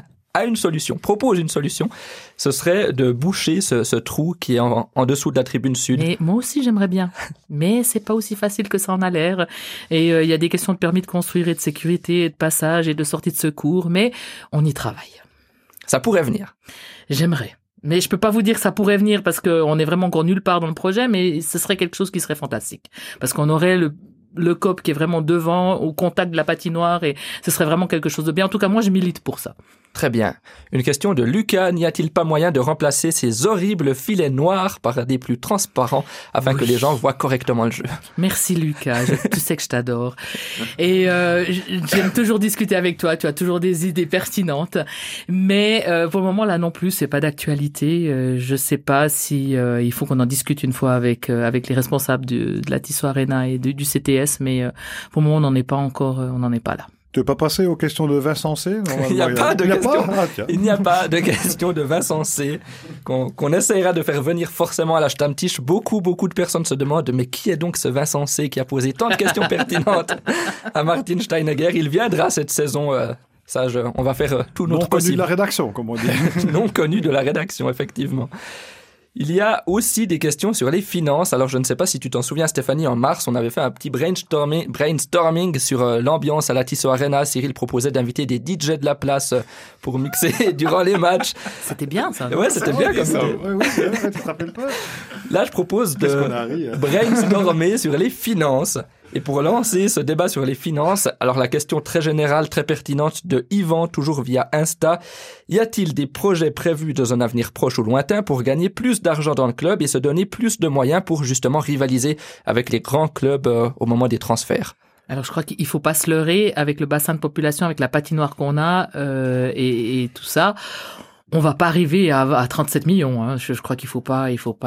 propose une solution. Ce serait de boucher ce trou qui est en dessous de la tribune sud. Mais moi aussi, j'aimerais bien. Mais c'est pas aussi facile que ça en a l'air. Et il y a des questions de permis de construire et de sécurité et de passage et de sortie de secours. Mais on y travaille. Ça pourrait venir. J'aimerais. Mais je peux pas vous dire que ça pourrait venir parce qu'on est vraiment encore nulle part dans le projet, mais ce serait quelque chose qui serait fantastique. Parce qu'on aurait le COP qui est vraiment devant, au contact de la patinoire, et ce serait vraiment quelque chose de bien. En tout cas, moi, je milite pour ça. Très bien. Une question de Lucas. N'y a-t-il pas moyen de remplacer ces horribles filets noirs par des plus transparents afin que les gens voient correctement le jeu? Merci Lucas, tu sais que je t'adore. Et j'aime toujours discuter avec toi, tu as toujours des idées pertinentes. Mais pour le moment, là non plus, c'est pas d'actualité. Je sais pas si il faut qu'on en discute une fois avec les responsables de la Tissot Arena et du CTS, mais pour le moment, on n'en est pas là. Tu veux pas passer aux questions de Vincent C? Il n'y a pas de question de Vincent C qu'on essaiera de faire venir forcément à la Stammtisch. Beaucoup de personnes se demandent mais qui est donc ce Vincent C qui a posé tant de questions pertinentes à Martin Steinegger? Il viendra cette saison. On va faire tout notre possible. Non connu de la rédaction, comme on dit. Non connu de la rédaction, effectivement. Il y a aussi des questions sur les finances. Alors, je ne sais pas si tu t'en souviens, Stéphanie, en mars, on avait fait un petit brainstorming sur l'ambiance à la Tissot Arena. Cyril proposait d'inviter des DJ de la place pour mixer durant les matchs. C'était bien, ça. Ouais, c'était bien comme ça. Oui, c'est vrai, tu te rappelles pas? Là, je propose de brainstormer sur les finances. Et pour lancer ce débat sur les finances, alors la question très générale, très pertinente de Yvan, toujours via Insta, y a-t-il des projets prévus dans un avenir proche ou lointain pour gagner plus d'argent dans le club et se donner plus de moyens pour justement rivaliser avec les grands clubs au moment des transferts? Alors je crois qu'il faut pas se leurrer avec le bassin de population, avec la patinoire qu'on a et tout ça. On va pas arriver à 37 millions. Hein. Je crois qu'il faut pas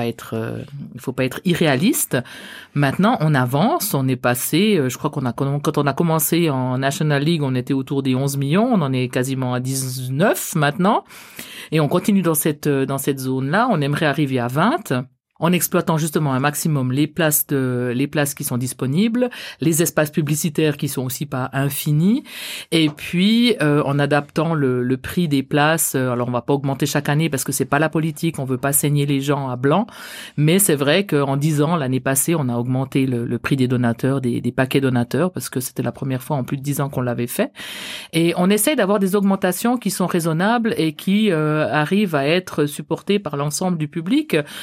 être irréaliste. Maintenant, on avance. On est passé. Je crois quand on a commencé en National League, on était autour des 11 millions. On en est quasiment à 19 maintenant. Et on continue dans cette zone-là. On aimerait arriver à 20. En exploitant justement un maximum les places qui sont disponibles, les espaces publicitaires qui sont aussi pas infinis, et puis en adaptant le prix des places. Alors on va pas augmenter chaque année parce que c'est pas la politique, on veut pas saigner les gens à blanc, mais c'est vrai qu'en 10 ans, l'année passée, on a augmenté le prix des donateurs, des paquets donateurs, parce que c'était la première fois en plus de 10 ans qu'on l'avait fait. Et on essaye d'avoir des augmentations qui sont raisonnables et qui arrivent à être supportées par l'ensemble du public.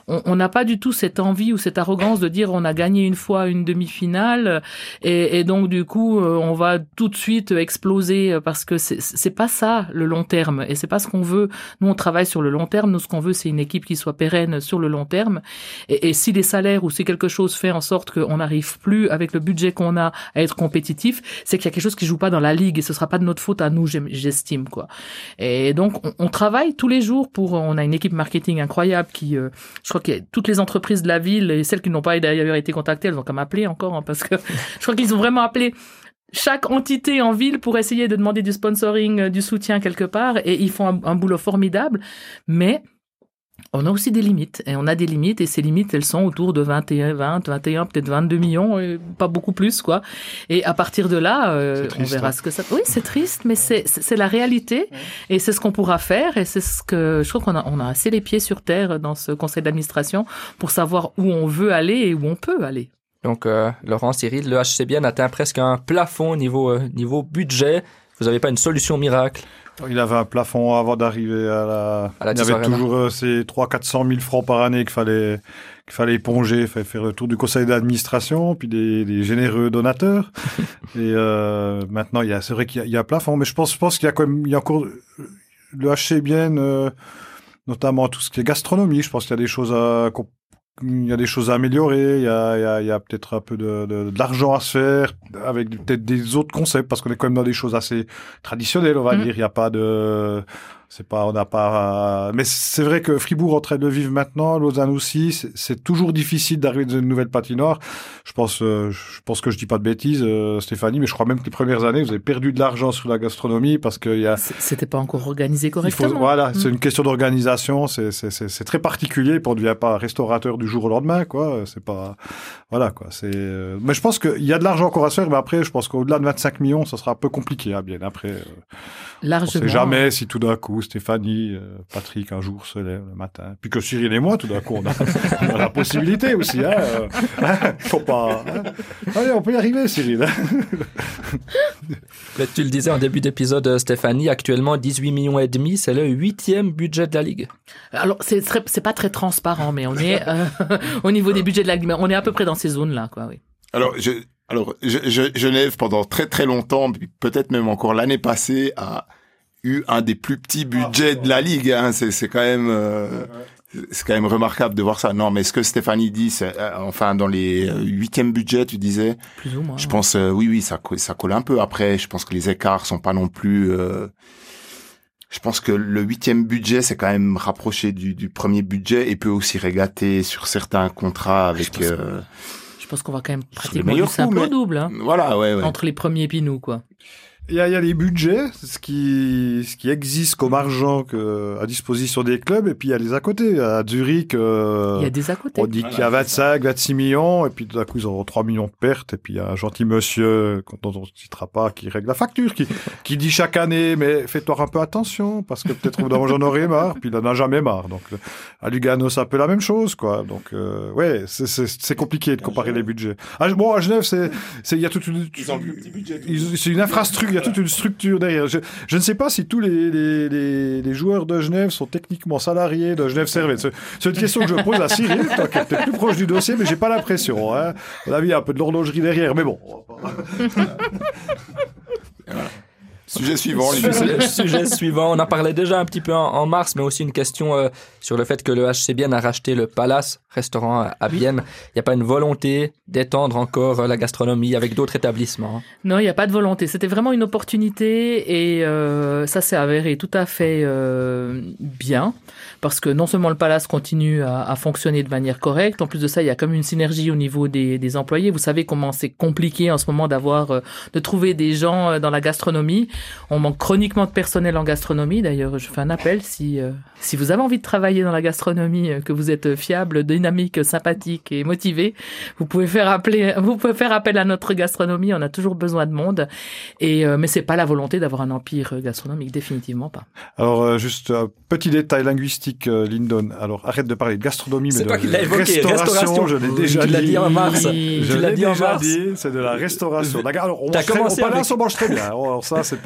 on n'a pas du tout cette envie ou cette arrogance de dire on a gagné une fois une demi-finale et donc du coup on va tout de suite exploser parce que c'est pas ça le long terme et c'est pas ce qu'on veut. Nous on travaille sur le long terme. Nous ce qu'on veut c'est une équipe qui soit pérenne sur le long terme et si les salaires ou si quelque chose fait en sorte qu'on n'arrive plus avec le budget qu'on a à être compétitif, c'est qu'il y a quelque chose qui joue pas dans la ligue et ce sera pas de notre faute à nous, j'estime quoi. Et donc on travaille tous les jours on a une équipe marketing incroyable qui je crois que toutes les entreprises de la ville et celles qui n'ont pas d'ailleurs été contactées, elles ont quand même appelé encore hein, parce que je crois qu'ils ont vraiment appelé chaque entité en ville pour essayer de demander du sponsoring, du soutien quelque part et ils font un boulot formidable, mais on a aussi des limites et on a des limites et ces limites elles sont autour de 21, peut-être 22 millions, pas beaucoup plus quoi. Et à partir de là, on verra ce que ça. Oui, c'est triste, mais c'est la réalité et c'est ce qu'on pourra faire et c'est ce que je crois qu'on a assez les pieds sur terre dans ce conseil d'administration pour savoir où on veut aller et où on peut aller. Donc Laurent, Cyril, le HC Bienne atteint presque un plafond niveau budget. Vous n'avez pas une solution miracle? Il avait un plafond avant d'arriver à la il y avait toujours ces 300-400 000 francs par année qu'il fallait éponger, il fallait faire le tour du conseil d'administration, puis des généreux donateurs. Et maintenant, c'est vrai qu'il y a un plafond, mais je pense qu'il y a quand même, il y a encore le HC Bienne, notamment tout ce qui est gastronomie. Je pense qu'il y a des choses à améliorer, il y a peut-être un peu de l'argent à se faire avec peut-être des autres concepts parce qu'on est quand même dans des choses assez traditionnelles, on va dire. Il y a pas de, mais c'est vrai que Fribourg est en train de le vivre maintenant, Lausanne aussi. C'est toujours difficile d'arriver dans une nouvelle patinoire. Je pense que je dis pas de bêtises, Stéphanie, mais je crois même que les premières années, vous avez perdu de l'argent sur la gastronomie parce que c'était pas encore organisé correctement. Voilà, c'est une question d'organisation. C'est très particulier. On ne devient pas restaurateur du jour au lendemain, quoi. C'est pas, voilà, quoi. Mais je pense qu'il y a de l'argent encore à se faire, mais après, je pense qu'au-delà de 25 millions, ça sera un peu compliqué, hein, bien. Après, largement. On sait jamais si tout d'un coup, Stéphanie, Patrick, un jour se lève le matin. Puis que Cyril et moi, tout d'un coup, on a la possibilité aussi, faut pas, allez, on peut y arriver, Cyril. Tu le disais en début d'épisode, Stéphanie, actuellement 18 millions et demi, c'est le 8e budget de la Ligue. Alors, c'est pas très transparent, mais on est, au niveau des budgets de la Ligue, on est à peu près dans ces zones-là, quoi, oui. Alors, Genève, pendant très très longtemps, peut-être même encore l'année passée, a eu un des plus petits budgets de la Ligue. Hein. C'est quand même remarquable de voir ça. Non, mais ce que Stéphanie dit, enfin dans les 8e budgets, tu disais. Plus ou moins. Je pense, oui, ça colle un peu. Après, je pense que les écarts sont pas non plus. Je pense que le 8e budget, c'est quand même rapproché du premier budget et peut aussi régater sur certains contrats avec. Je pense qu'on va quand même pratiquement du simple au double. Hein, voilà, ouais. Entre les premiers et puis nous, quoi. Il y a les budgets, ce qui existe comme argent à disposition des clubs, et puis il y a les à côté. À Zurich, il y a des à côté. On dit qu'il y a 25, 26 millions, et puis tout d'un coup, ils auront 3 millions de pertes, et puis il y a un gentil monsieur, dont on ne citera pas, qui règle la facture, qui dit chaque année, mais fais-toi un peu attention, parce que peut-être j'en aurai marre, puis il en a jamais marre. Donc, à Lugano, c'est un peu la même chose, quoi. Donc, ouais, c'est compliqué de comparer les budgets. À Genève, il y a toute une, ils ont plus petit budget. C'est une infrastructure. Il y a toute une structure derrière. Je ne sais pas si tous les joueurs de Genève sont techniquement salariés de Genève Servette. C'est une question que je pose à Cyril, toi qui es peut-être plus proche du dossier, mais j'ai pas l'impression. Hein. À mon avis, il y a un peu de l'horlogerie derrière, mais bon. Sujet suivant. Sujet suivant. On en parlait déjà un petit peu en mars, mais aussi une question sur le fait que le HC Bienne a racheté le Palace, restaurant à Bienne. Il n'y a pas une volonté d'étendre encore la gastronomie avec d'autres établissements? Non, il n'y a pas de volonté. C'était vraiment une opportunité et ça s'est avéré tout à fait bien parce que non seulement le Palace continue à fonctionner de manière correcte, en plus de ça, il y a comme une synergie au niveau des employés. Vous savez comment c'est compliqué en ce moment de trouver des gens dans la gastronomie. On manque chroniquement de personnel en gastronomie. D'ailleurs, je fais un appel si vous avez envie de travailler dans la gastronomie, que vous êtes fiable, dynamique, sympathique et motivé, vous pouvez faire appel à notre gastronomie. On a toujours besoin de monde. Mais c'est pas la volonté d'avoir un empire gastronomique, définitivement pas. Alors, juste un petit détail linguistique, Lyndon. Alors, arrête de parler de gastronomie, mais c'est toi qui l'as évoqué. Restauration, je l'ai déjà dit. Tu l'as dit en mars. Je l'ai déjà dit, c'est de la restauration. Alors, on mange très bien. Alors, ça, c'est pas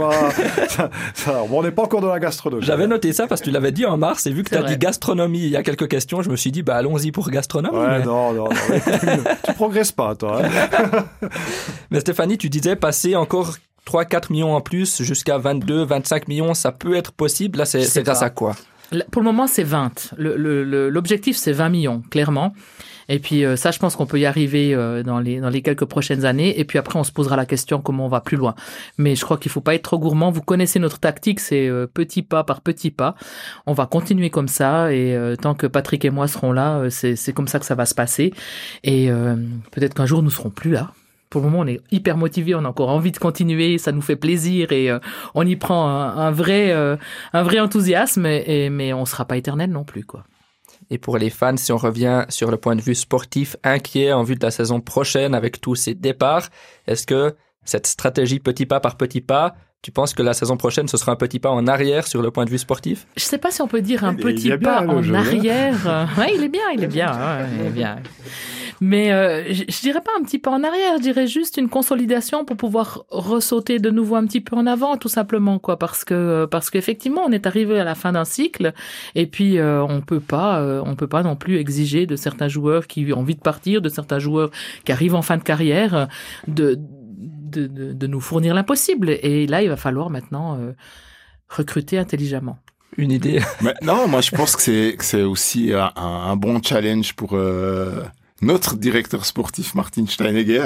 pas... on n'est pas encore dans la gastronomie. J'avais noté ça parce que tu l'avais dit en mars, et vu que tu as dit gastronomie il y a quelques questions, je me suis dit, allons-y pour gastronomie. Ouais, mais... non. Tu progresses pas, toi. Hein. Mais Stéphanie, tu disais passer encore 3-4 millions en plus jusqu'à 22, 25 millions, ça peut être possible. Là, c'est grâce à quoi? Pour le moment, c'est 20. L'objectif, c'est 20 millions, clairement. Et puis ça, je pense qu'on peut y arriver dans les quelques prochaines années. Et puis après, on se posera la question comment on va plus loin. Mais je crois qu'il faut pas être trop gourmand. Vous connaissez notre tactique, c'est petit pas par petit pas. On va continuer comme ça. Et tant que Patrick et moi serons là, c'est comme ça que ça va se passer. Et peut-être qu'un jour, nous serons plus là. Pour le moment, on est hyper motivés, on a encore envie de continuer, ça nous fait plaisir et on y prend un vrai enthousiasme. Mais on sera pas éternel non plus, quoi. Et pour les fans, si on revient sur le point de vue sportif, inquiet en vue de la saison prochaine avec tous ces départs, est-ce que cette stratégie petit pas par petit pas, tu penses que la saison prochaine, ce sera un petit pas en arrière sur le point de vue sportif? Je sais pas si on peut dire un petit pas en arrière. Ouais, il est bien. Mais je dirais pas un petit pas en arrière, je dirais juste une consolidation pour pouvoir ressauter de nouveau un petit peu en avant, tout simplement, quoi, parce qu'effectivement, on est arrivé à la fin d'un cycle et puis on peut pas non plus exiger de certains joueurs qui ont envie de partir, de certains joueurs qui arrivent en fin de carrière, de nous fournir l'impossible. Et là, il va falloir maintenant recruter intelligemment. Une idée? Mais non, moi je pense que c'est aussi un bon challenge pour notre directeur sportif Martin Steinegger.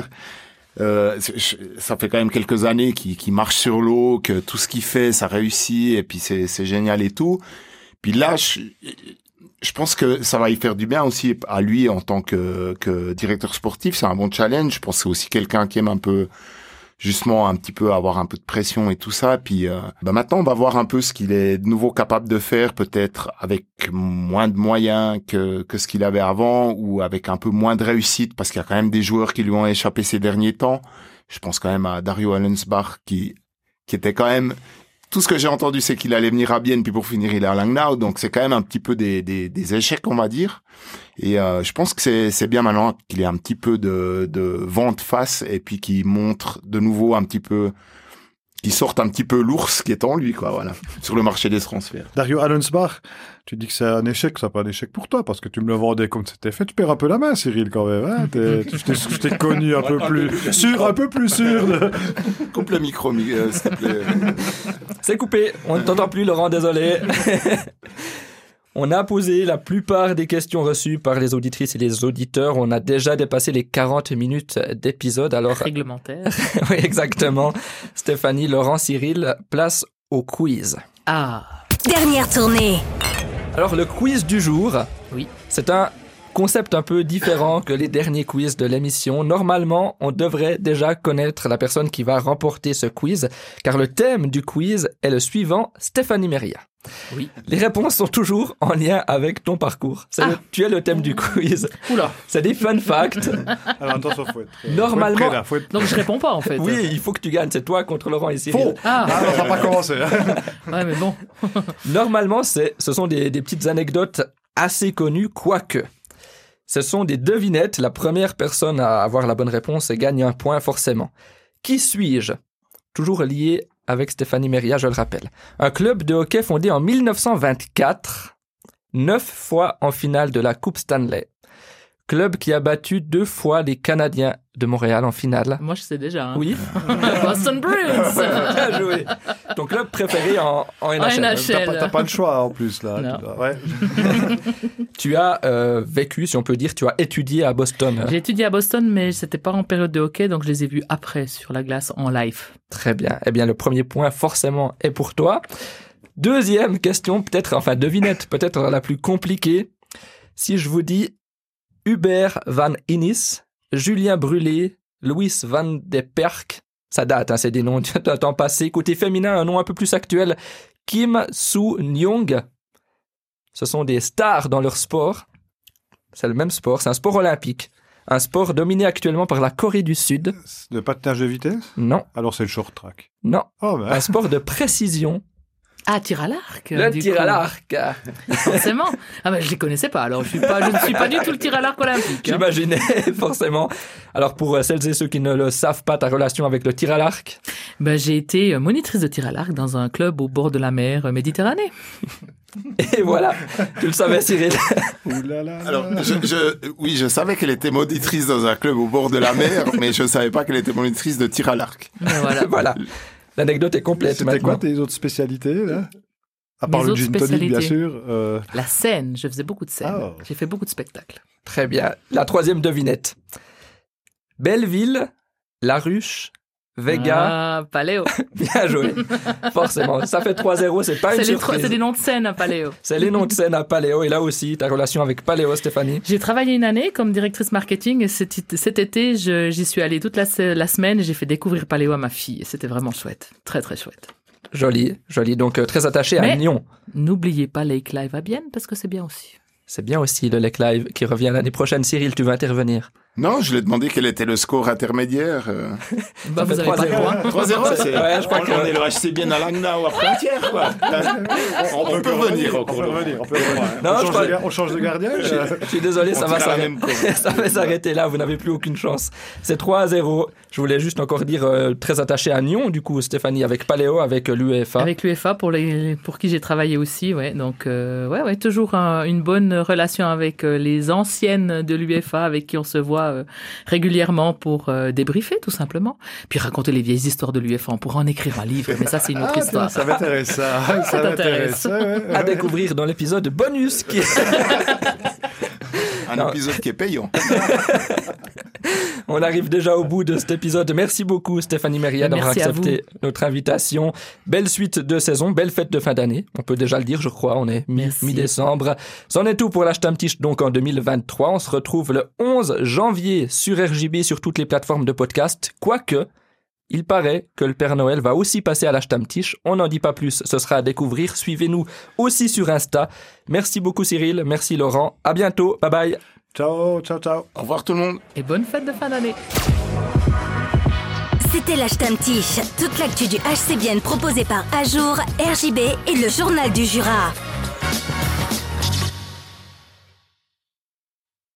Ça fait quand même quelques années qu'il marche sur l'eau, que tout ce qu'il fait, ça réussit, et puis c'est génial et tout. Puis là, je pense que ça va y faire du bien aussi à lui en tant que directeur sportif. C'est un bon challenge. Je pense que c'est aussi quelqu'un qui aime un peu, justement, un petit peu avoir un peu de pression et tout ça. Puis maintenant, on va voir un peu ce qu'il est de nouveau capable de faire, peut-être avec moins de moyens que ce qu'il avait avant, ou avec un peu moins de réussite, parce qu'il y a quand même des joueurs qui lui ont échappé ces derniers temps. Je pense quand même à Dario Allensbach, qui était quand même... Tout ce que j'ai entendu, c'est qu'il allait venir à Bienne, puis pour finir, il est à Langnau. Donc, c'est quand même un petit peu des échecs, on va dire. Et je pense que c'est bien maintenant qu'il ait un petit peu de vent de face, et puis qu'il montre de nouveau un petit peu, qu'il sorte un petit peu l'ours qui est en lui, quoi, voilà, sur le marché des transferts. Dario Allensbach, tu dis que c'est un échec, c'est pas un échec pour toi, parce que tu me le vendais comme c'était fait. Tu perds un peu la main, Cyril, quand même. Hein, je t'ai connu un peu plus sûr. Coupe le micro, s'il te plaît. C'est coupé, on ne t'entend plus, Laurent, désolé. On a posé la plupart des questions reçues par les auditrices et les auditeurs. On a déjà dépassé les 40 minutes d'épisode. Alors, réglementaire. Oui, exactement. Stéphanie, Laurent, Cyril, place au quiz. Dernière tournée. Alors, le quiz du jour, oui, c'est un concept un peu différent que les derniers quiz de l'émission. Normalement, on devrait déjà connaître la personne qui va remporter ce quiz, car le thème du quiz est le suivant, Stéphanie Meria. Oui. Les réponses sont toujours en lien avec ton parcours. Tu es le thème du quiz. Oula. C'est des fun facts. Alors attention, faut être normalement. Donc je réponds pas en fait. Oui, il faut que tu gagnes. C'est toi contre Laurent et Cyril. Faux. Non, ça va pas commencer. Ouais, mais bon. Normalement, ce sont des petites anecdotes assez connues, quoique. Ce sont des devinettes. La première personne à avoir la bonne réponse gagne un point forcément. Qui suis-je? Toujours lié avec Stéphanie Meria, je le rappelle. Un club de hockey fondé en 1924, 9 fois en finale de la Coupe Stanley. Club qui a battu 2 fois les Canadiens de Montréal en finale. Moi, je sais déjà. Hein. Oui. Boston Bruins. Bien joué. Ton club préféré en NHL. T'as pas le choix en plus là. Non. Ouais. Tu as vécu, si on peut dire, tu as étudié à Boston. J'ai étudié à Boston, mais c'était pas en période de hockey, donc je les ai vus après sur la glace en live. Très bien. Eh bien, le premier point, forcément, est pour toi. Deuxième question, devinette, peut-être la plus compliquée. Si je vous dis Hubert Van Innis, Julien Brûlé, Louis Van de Perck, ça date, c'est des noms d'un temps passé. Côté féminin, un nom un peu plus actuel, Kim Soo-Nyong. Ce sont des stars dans leur sport. C'est le même sport, c'est un sport olympique. Un sport dominé actuellement par la Corée du Sud. Le patinage de vitesse? Non. Alors c'est le short track. Non. Oh ben. Un sport de précision Ah, tir à l'arc. Le du tir coup. à l'arc. Forcément. Ah ben je les connaissais pas. Alors je ne suis pas du tout le tir à l'arc olympique. Hein. J'imaginais, forcément. Alors, pour celles et ceux qui ne le savent pas, ta relation avec le tir à l'arc? Ben j'ai été monitrice de tir à l'arc dans un club au bord de la mer Méditerranée. Et voilà, tu le savais, Cyril. Ouh là là. Alors, je savais qu'elle était monitrice dans un club au bord de la mer, mais je ne savais pas qu'elle était monitrice de tir à l'arc. Ben voilà. Voilà. L'anecdote est complète C'était maintenant. quoi tes autres spécialités là? À part Mes le autres gin tonic, bien spécialités. sûr. La scène, je faisais beaucoup de scènes. Ah. J'ai fait beaucoup de spectacles. Très bien. La troisième devinette. Belleville, La Ruche, Vega. Ah, Paléo. Bien joué. Forcément. Ça fait 3-0, c'est pas une surprise. C'est des noms de scène à Paléo. C'est les noms de scène à Paléo. Et là aussi, ta relation avec Paléo, Stéphanie. J'ai travaillé une année comme directrice marketing et cet été, j'y suis allée toute la semaine et j'ai fait découvrir Paléo à ma fille. Et c'était vraiment chouette. Très, très chouette. Joli, joli. Donc, très attaché à Mais- Nyon. N'oubliez pas Lake Live à Bienne parce que c'est bien aussi. C'est bien aussi le Lake Live qui revient l'année prochaine. Cyril, tu vas intervenir. Non, je lui ai demandé quel était le score intermédiaire. Bah, vous fait avez pas 3-0. le droit. 3-0, c'est... Ouais, je crois que- on est le HC bien à Langnau après un tiers, quoi. On peut revenir au cours. Non, je crois- On change de gardien. Je suis désolé, ça On va tire à la s'arrêter. même corde. Ça va s'arrêter là, vous n'avez plus aucune chance. C'est 3-0. Je voulais juste encore dire très attaché à Nyon, du coup, Stéphanie, avec Paléo, avec l'UEFA. Avec l'UEFA pour qui j'ai travaillé aussi, ouais. Donc ouais, toujours une bonne relation avec les anciennes de l'UEFA avec qui on se voit régulièrement pour débriefer tout simplement. Puis raconter les vieilles histoires de l'UEFA, on pourra en écrire un livre, mais ça c'est une autre histoire. Ça m'intéresse, ça. Ça t'intéresse. m'intéresse. Ouais, ouais. À découvrir dans l'épisode bonus qui est... Un Non. épisode qui est payant. On arrive déjà au bout de cet épisode. Merci beaucoup Stéphanie Méria d'avoir Merci à accepté notre invitation. Belle suite de saison, belle fête de fin d'année. On peut déjà le dire, je crois. On est Merci. mi-décembre. C'en est tout pour l'Ashtamtisch donc en 2023. On se retrouve le 11 janvier sur RJB sur toutes les plateformes de podcast. Quoique, il paraît que le Père Noël va aussi passer à l'Ashtamtisch. On n'en dit pas plus, ce sera à découvrir. Suivez-nous aussi sur Insta. Merci beaucoup Cyril, merci Laurent. À bientôt, bye bye. Ciao, ciao, ciao. Au revoir tout le monde. Et bonne fête de fin d'année. C'était l'Ashtamtisch, toute l'actu du HC Bienne proposée par Ajour, RJB et le Journal du Jura.